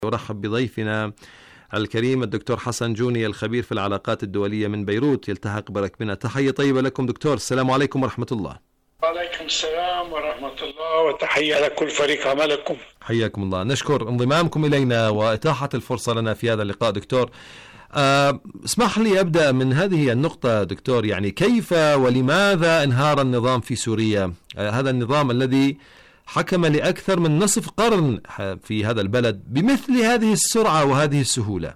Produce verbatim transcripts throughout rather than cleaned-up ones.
ورحب بضيفنا الكريم الدكتور حسن جوني الخبير في العلاقات الدولية من بيروت يلتحق بركبنا. تحية طيبة لكم دكتور. السلام عليكم ورحمة الله. وعليكم السلام ورحمة الله، وتحية لكل فريق عملكم. حياكم الله. نشكر انضمامكم إلينا وإتاحة الفرصة لنا في هذا اللقاء. دكتور أه اسمح لي أبدأ من هذه النقطة دكتور، يعني كيف ولماذا انهار النظام في سوريا؟ أه هذا النظام الذي حكم لأكثر من نصف قرن في هذا البلد بمثل هذه السرعة وهذه السهولة.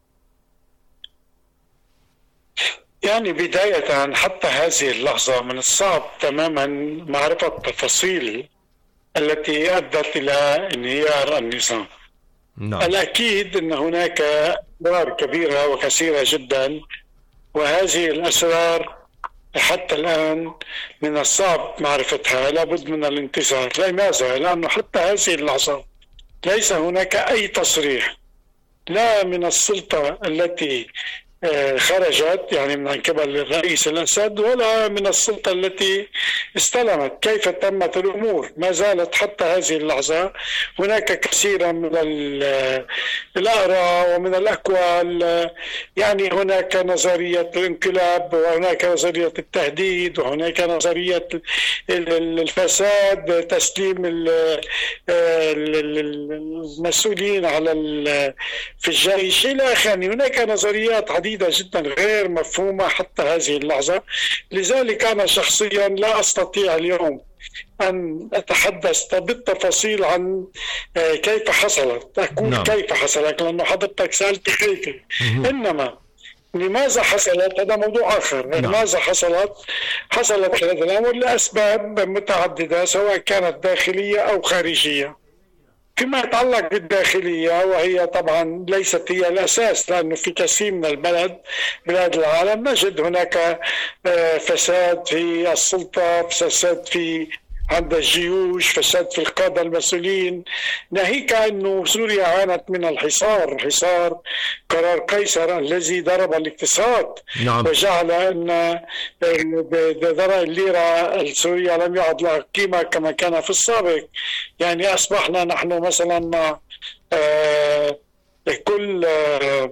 يعني بداية حتى هذه اللحظة من الصعب تماما معرفة التفاصيل التي أدت إلى انهيار النظام. نعم. الأكيد أن هناك أسرار كبيرة وكثيرة جدا، وهذه الأسرار حتى الآن من الصعب معرفتها، لابد من الانتظار. لماذا؟ لأنه حتى هذه اللحظة ليس هناك أي تصريح لا من السلطة التي خرجت يعني من قبل الرئيس الأسد، ولا من السلطة التي استلمت كيف تمت الأمور. ما زالت حتى هذه اللحظة هناك كثيرا من الآراء ومن الأقوال. يعني هناك نظرية الانقلاب، وهناك نظرية التهديد، وهناك نظرية الفساد، تسليم المسؤولين على في الجيش إلى آخره. هناك نظريات عديدة جدا غير مفهومة حتى هذه اللحظة. لذلك أنا شخصيا لا أستطيع اليوم أن أتحدث بالتفاصيل عن كيف حصلت، أقول نعم. كيف حصلت لأنه حضرتك سألت كيف، إنما لماذا حصلت هذا موضوع آخر. نعم. لماذا حصلت؟ حصلت هذا الأمر لأسباب متعددة سواء كانت داخلية أو خارجية. فيما يتعلق بالداخلية، وهي طبعا ليست هي الأساس، لأنه في كثير من البلد بلاد العالم نجد هناك فساد في السلطة، فساد في عند الجيوش، فساد في القادة المسؤولين، ناهيك أنه سوريا عانت من الحصار، حصار قرار قيصر الذي ضرب الاقتصاد. نعم. وجعل أن الليرة السورية لم يعد لها قيمة كما كان في السابق. يعني أصبحنا نحن مثلا مع آه كل آه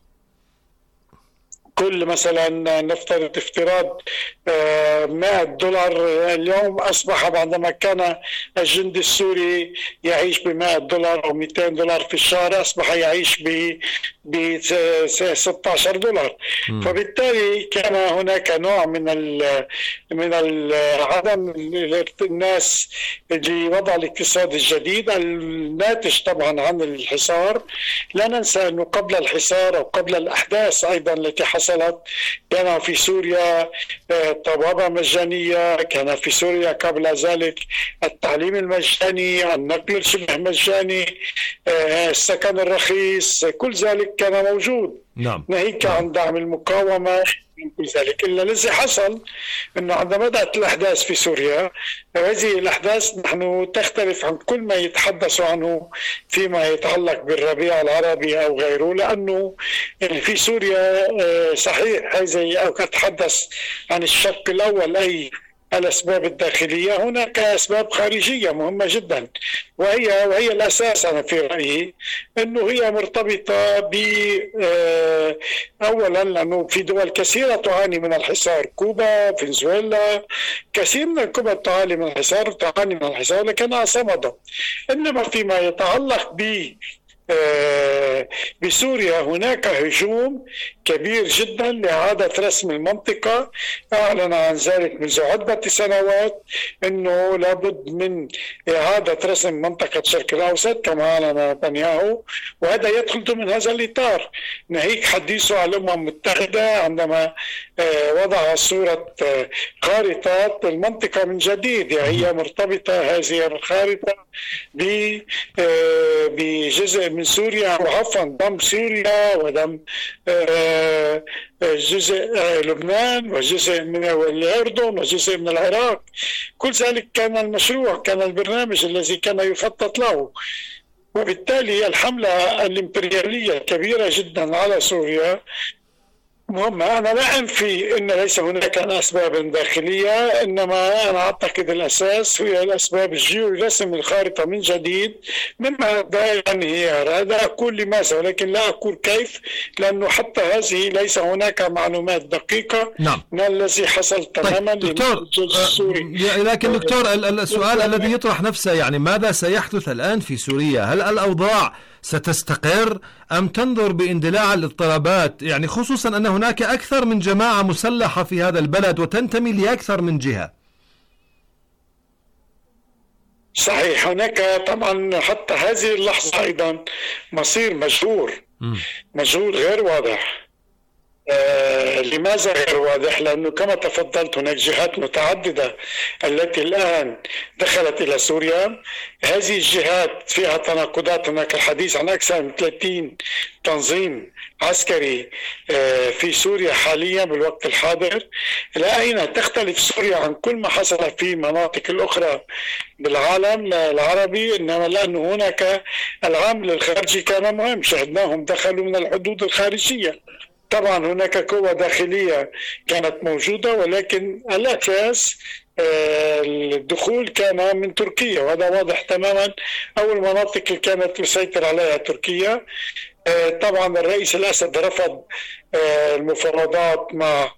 كل مثلا نفترض افتراض مئة دولار اليوم، أصبح بعدما كان الجندي السوري يعيش بمئة دولار أو مئتين دولار في الشهر، أصبح يعيش ب ستة عشر دولار. م. فبالتالي كان هناك نوع من ال من عدم الناس لوضع الاقتصاد الجديد الناتج طبعا عن الحصار. لا ننسى أنه قبل الحصار أو قبل الأحداث أيضا التي حصلت كان في سوريا طبابة مجانية، كان في سوريا قبل ذلك التعليم المجاني، النقل شبه مجاني، السكن الرخيص، كل ذلك كان موجود. نعم. ناهيك عن دعم المقاومة كل ذلك. إلا الذي حصل أنه عندما بدأت الأحداث في سوريا، هذه الأحداث نحن تختلف عن كل ما يتحدث عنه فيما يتعلق بالربيع العربي أو غيره، لأنه في سوريا صحيح هذه أو أتحدث عن الشق الأول أي الأسباب الداخلية، هناك أسباب خارجية مهمة جدا، وهي وهي الأساس أنا في رأيي أنه هي مرتبطة ب أولا لأنه في دول كثيرة تعاني من الحصار، كوبا، فنزويلا، كثير من الدول تعاني من الحصار تعاني من الحصار لكنها صمدت. إنما فيما يتعلق ب بسوريا هناك هجوم كبير جدا لإعادة رسم المنطقة. أعلن عن ذلك منذ عدة سنوات أنه لابد من إعادة رسم منطقة الشرق الأوسط كما أعلن نتنياهو، وهذا يدخل ضمن هذا الإطار. ناهيك حديثه على الأمم المتحدة عندما وضع صورة خارطة المنطقة من جديد، يعني هي مرتبطة هذه الخارطة بجزء من سوريا، وعفوا ضم سوريا وضم جزء لبنان وجزء من الأردن وجزء من العراق. كل ذلك كان المشروع، كان البرنامج الذي كان يخطط له. وبالتالي الحملة الإمبريالية الكبيرة جدا على سوريا مهمة. أنا لا أنفي أن ليس هناك أسباب داخلية، إنما أنا أعتقد الأساس هي الأسباب الجيولوجية، رسم الخارطة من جديد مما أدى إلى انهيار. هذا أقول لماذا، ولكن لا أقول كيف، لأنه حتى هذه ليس هناك معلومات دقيقة. نعم. ما الذي حصل تماما. طيب دكتور، لكن دكتور السؤال الذي يطرح نفسه يعني ماذا سيحدث الآن في سوريا؟ هل الأوضاع ستستقر أم تنظر باندلاع الاضطرابات، يعني خصوصا أن هناك أكثر من جماعة مسلحة في هذا البلد وتنتمي لأكثر من جهة؟ صحيح، هناك طبعا حتى هذه اللحظة أيضا مصير مجهول مجهول غير واضح. آه لماذا غير واضح؟ لأنه كما تفضلت هناك جهات متعددة التي الآن دخلت إلى سوريا. هذه الجهات فيها تناقضات. هناك الحديث عن أكثر من ثلاثين تنظيم عسكري آه في سوريا حاليا بالوقت الحاضر. إلى أين تختلف سوريا عن كل ما حصل في مناطق الأخرى بالعالم العربي؟ إنما لأنه هناك العامل الخارجي كان مهم، شاهدناهم دخلوا من الحدود الخارجية. طبعا هناك قوة داخلية كانت موجودة، ولكن الأساس الدخول كان من تركيا، وهذا واضح تماما. أول مناطق اللي كانت تسيطر عليها تركيا. طبعا الرئيس الأسد رفض المفاوضات مع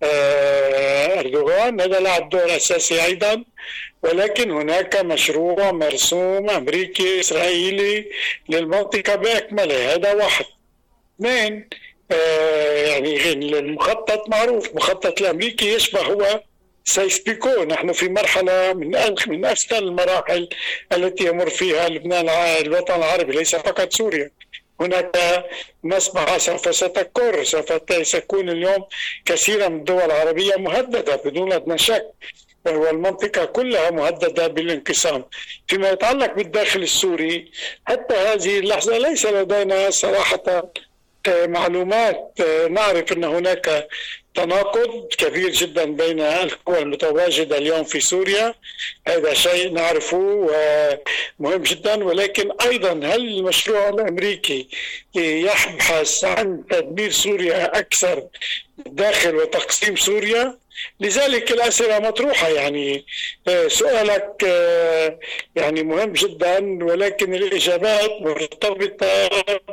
أردوغان، هذا لعب دور أساسي أيضا. ولكن هناك مشروع مرسوم أمريكي إسرائيلي للمنطقة بأكملها، هذا واحد. اثنين، آه يعني المخطط معروف، مخطط الأمريكي يشبه هو سيسبيكو. نحن في مرحلة من من أسفل المراحل التي يمر فيها لبنان الوطن العربي، ليس فقط سوريا. هناك نسمع سوف ستكر سوف سيكون اليوم كثيرا من الدول العربية مهددة بدون أدنى شك، والمنطقة كلها مهددة بالانقسام. فيما يتعلق بالداخل السوري حتى هذه اللحظة ليس لدينا صراحة معلومات. نعرف أن هناك تناقض كبير جدا بين القوى المتواجدة اليوم في سوريا، هذا شيء نعرفه ومهم جدا. ولكن أيضا هل المشروع الأمريكي يبحث عن تدمير سوريا أكثر داخل وتقسيم سوريا؟ لذلك الأسئلة مطروحة. يعني سؤالك يعني مهم جدا، ولكن الإجابات مرتبطة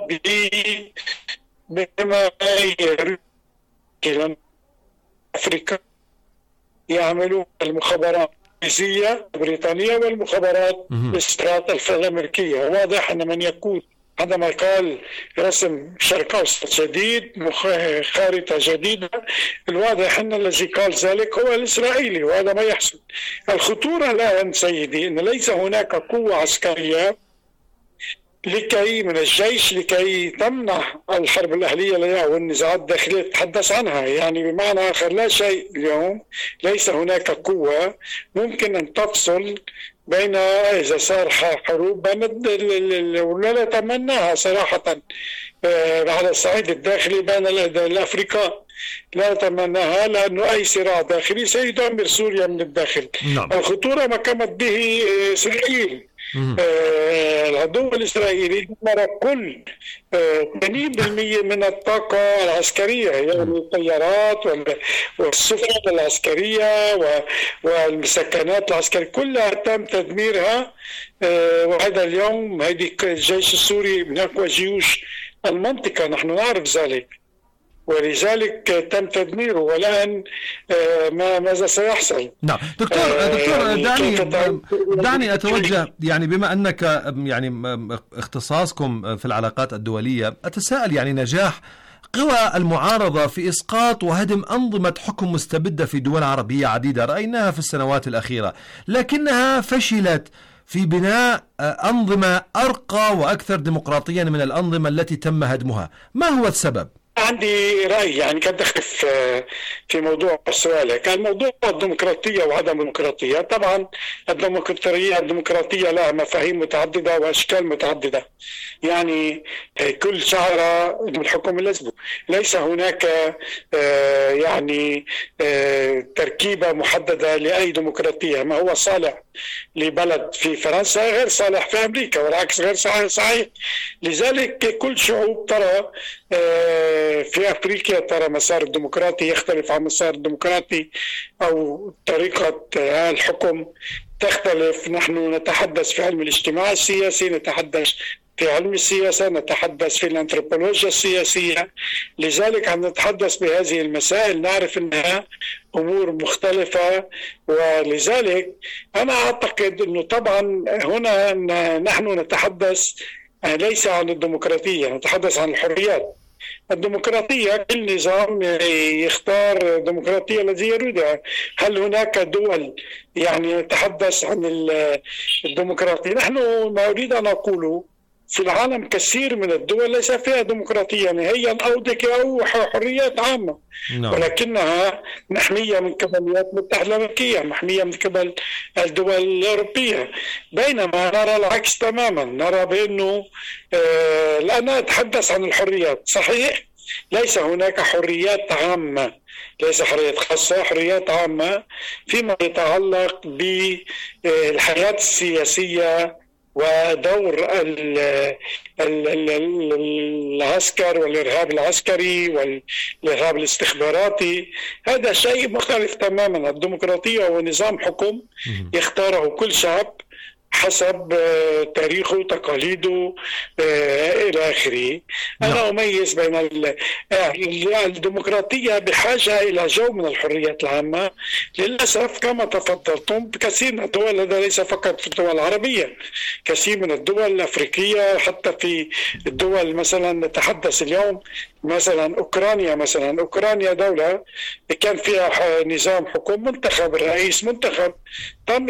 بما يريد أفريقيا يعملوا المخابرات الإنجليزية البريطانية والمخابرات الاستراتيجية الأمريكية. واضح أن من يكون عندما قال رسم شرق أوسط جديد، خارطة جديدة، الواضح أن الذي قال ذلك هو الإسرائيلي، وهذا ما يحصل. الخطورة الآن سيدي أن ليس هناك قوة عسكرية لكي من الجيش لكي تمنع الحرب الأهلية والنزاعات الداخلية تتحدث عنها. يعني بمعنى آخر لا شيء اليوم، ليس هناك قوة ممكن أن تفصل بين إذا صار حروب بين ولا نتمناها صراحة على الصعيد الداخلي بين الأفريقيا، لا نتمناها، لأنه أي صراع داخلي سيدمر سوريا من الداخل. نعم. الخطورة ما قامت به إسرائيل. آه العدو الإسرائيلي دمر كل آه ثمانين بالمئة من الطاقة العسكرية، يعني الطيارات والسفن العسكرية والمسكنات العسكرية كلها تم تدميرها. آه وهذا اليوم هذه الجيش السوري من أقوى جيوش المنطقة، نحن نعرف ذلك، ولذلك تم تدميره. والآن ما ماذا سيحصل؟ نعم دكتور دكتور دعني دعني أتوجه، يعني بما أنك يعني اختصاصكم في العلاقات الدولية، أتساءل يعني نجاح قوى المعارضة في إسقاط وهدم أنظمة حكم مستبدة في دول عربية عديدة رأيناها في السنوات الأخيرة، لكنها فشلت في بناء أنظمة أرقى وأكثر ديمقراطيا من الأنظمة التي تم هدمها. ما هو السبب؟ عندي رأي، يعني كنت أدخل في موضوع سؤالك. الموضوع الديمقراطية وعدم الديمقراطية. طبعا الديمقراطية الديمقراطية لها مفاهيم متعددة وأشكال متعددة. يعني كل شعرة بالحكم اللزبه. ليس هناك يعني تركيبة محددة لأي ديمقراطية. ما هو صالح لبلد في فرنسا غير صالح في أمريكا، والعكس غير صحيح. لذلك كل شعوب ترى في أفريقيا ترى مسار الديمقراطي يختلف عن مسار الديمقراطي، أو طريقة الحكم تختلف. نحن نتحدث في علم الاجتماع السياسي، نتحدث في علم السياسة، نتحدث في الأنثروبولوجيا السياسية. لذلك عم نتحدث بهذه المسائل، نعرف أنها أمور مختلفة. ولذلك أنا أعتقد أنه طبعا هنا نحن نتحدث ليس عن الديمقراطية، نتحدث عن الحريات. الديمقراطية كل نظام يختار الديمقراطية الذي يريدها. هل هناك دول يعني نتحدث عن الديمقراطية؟ نحن ما أريد أن أقوله في العالم كثير من الدول ليس فيها ديمقراطية نهائيا أو حريات عامة، no. ولكنها محمية من قبل الولايات المتحدة الأمريكية، محمية من قبل الدول الأوروبية. بينما نرى العكس تماما، نرى بأنه آه الآن أتحدث عن الحريات. صحيح ليس هناك حريات عامة، ليس حريات خاصة، حريات عامة فيما يتعلق بالحياة السياسية ودور العسكر والإرهاب العسكري والإرهاب الاستخباراتي. هذا شيء مختلف تماما. الديمقراطية هو نظام حكم يختاره كل شعب حسب تاريخه وتقاليده إلى آخره. أنا أميز بين الديمقراطية بحاجة إلى جو من الحريات العامة. للأسف كما تفضلتم بكثير من الدول، هذا ليس فقط في الدول العربية، كثير من الدول الأفريقية، حتى في الدول مثلا نتحدث اليوم مثلا أوكرانيا. مثلا أوكرانيا دولة كان فيها نظام حكم منتخب، الرئيس منتخب، تم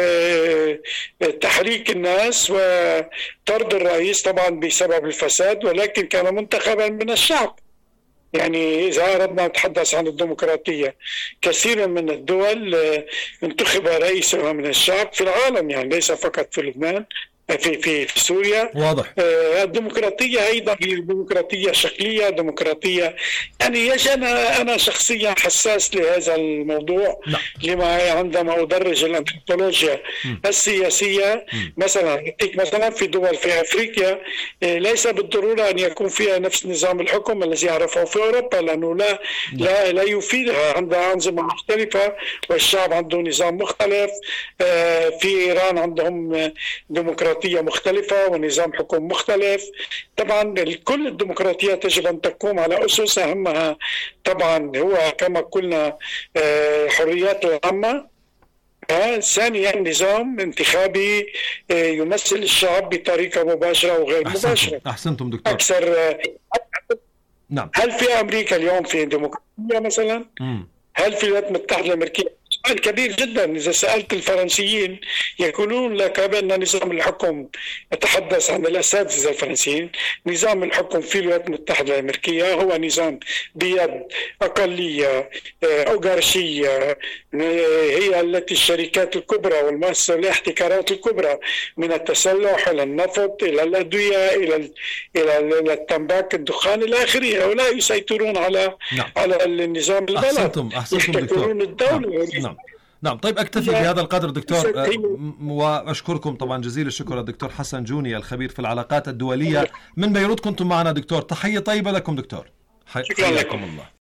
تحريك الناس وطرد الرئيس طبعا بسبب الفساد، ولكن كان منتخبا من الشعب. يعني إذا أردنا نتحدث عن الديمقراطية، كثير من الدول انتخب رئيسها من الشعب في العالم، يعني ليس فقط في لبنان، في في في سوريا. واضح. آه الديمقراطيه ايضا هي ديمقراطيه شكليه، ديمقراطيه يعني يجي انا انا شخصيا حساس لهذا الموضوع. لا. لما عندما ادرج الانثروبولوجيا السياسيه م. مثلا مثلا في دول في افريقيا آه ليس بالضروره ان يكون فيها نفس نظام الحكم الذي يعرفه في اوروبا، لانه لا لا لا يفيدها. عندها انظمه مختلفه والشعب عنده نظام مختلف. آه في ايران عندهم ديمقراطيه مختلفة ونظام حكم مختلف. طبعا كل الديمقراطيات يجب أن تقوم على أسس، أهمها طبعا هو كما قلنا حريات العامة. ثانيا نظام انتخابي يمثل الشعب بطريقة مباشرة وغير أحسنتم. مباشرة. أحسنتم دكتور. أكثر. نعم. هل في أمريكا اليوم في ديمقراطية مثلا؟ م. هل في الولايات المتحدة الأمريكية؟ سؤال كبير جدا. إذا سألت الفرنسيين يقولون لك بأن نظام الحكم، يتحدث عن الأساتذة الفرنسيين، نظام الحكم في الولايات المتحدة الأمريكية هو نظام بيد أقلية أوغارشية، هي التي الشركات الكبرى والمؤسسة الاحتكارات الكبرى من التسلح إلى النفط إلى الأدوية إلى إلى التمباك الدخان إلى آخره، هؤلاء يسيطرون على نعم. على النظام البلد. أحسنتم أحسنتم دكتور. الدولة. نعم. نعم. نعم. طيب أكتفي بهذا القدر دكتور، وأشكركم طبعا جزيل الشكر الدكتور حسن جوني الخبير في العلاقات الدولية من بيروت. كنتم معنا دكتور، تحية طيبة لكم دكتور، حياكم الله.